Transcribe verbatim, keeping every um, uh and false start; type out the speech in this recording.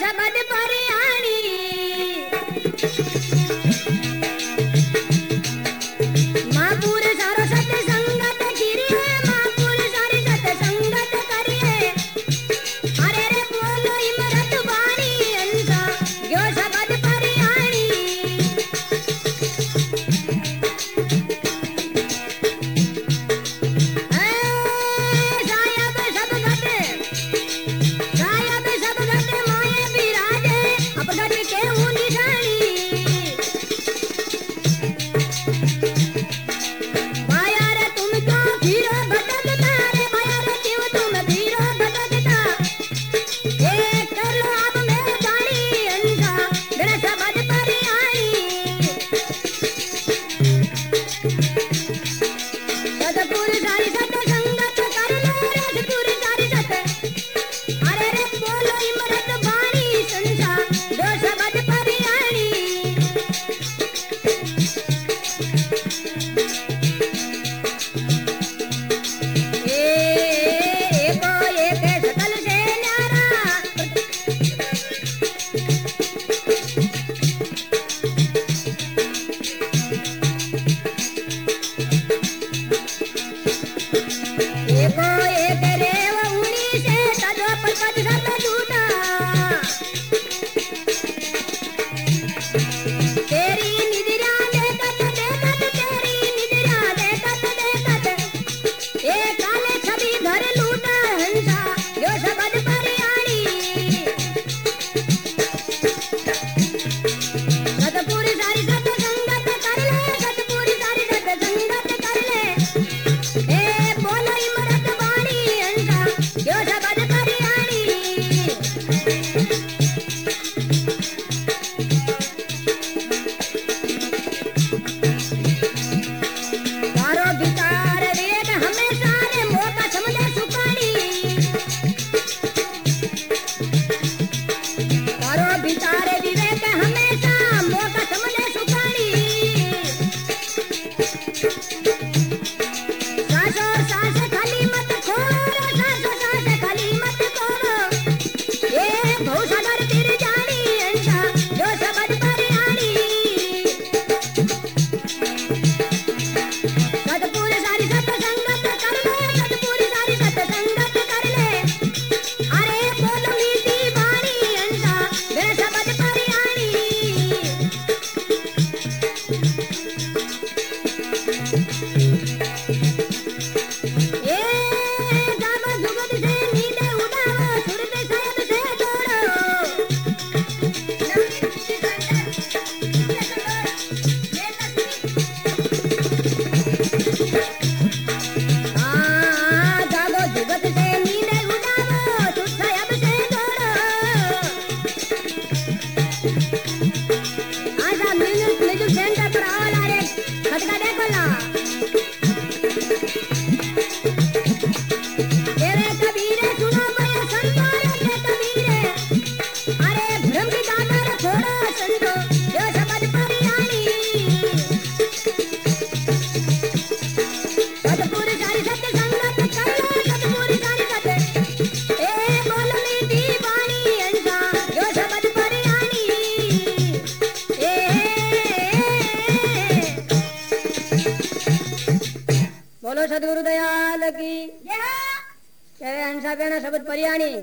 शब्द परियाणी महापुर सारो सत संगत गिरिए महापुर सारी सत संगत करिए अरे रे बोलो इमरत वाणी अंसा यो शब्द परियाणी ए सायब सब घटे सायब सब घटे मोए बिराजे अब घट के हूँ निशानी माया रे तुम क्यों फिरो भटकता रे माया रे क्यों तुम फिरो भटकता ए कर लो अब मैं जानी अंसा मेरा शब्द परियाणी सतपुर सारी सत संगत कर लो सतपुर सारी सत अरे रे बोलो इमरत वाणी संसा दो शब्द परियाणी ए एको एक सकल से न्यारा एको एक रेव उनी से तजो पद सब झूठा तेरी निद्रा देखत देखत तेरी निद्रा देखत देखत ए काले छवि घर लूटा हंसा यो शब्द परियाणी सतपुर सारी सत संगत कर ले सतपुर सारी सत संगत कर ले ए बोलो इमरत वाणी अंसा यो शब्द परियाणी तारो विचार वेग हमेशा रे मौका समझे सुकानी तारो विचार विवेक हमेशा मौका समझे सुकानी सासो सास खाली मत खोरो सासो सास खाली मत खोरो ए भवसागर तिर जानी अंसा जो शब्द परियाणी सतपुर सारी सत संगत कर ले सतपुर सारी सत संगत कर ले अरे बोलो मीठी वाणी अंसा मेरा शब्द परियाणी ए जाबो जुगत से नींदे उड़ाओ सुरते शायद से छोड़ो हाँ जागो जुगत से नींदे उड़ाओ सुर शायद से छोड़ो आजा म्यूजिक म्यूजिक सेंटर पर आओ लारे खटका देखो ला तेरे कबीरे सुनो मैं संतो रे कबीरे अरे भ्रम की दादर छोड़ो संतो यो शब्द परियाणी सतपुर सारी सत संगत कर लो सतपुर सारी सत ए बोलो मीठी वाणी अंसा यो शब्द परियाणी ए बोलो सद्गुरु दयाल की जय अंसा बेना शब्द परियाणी।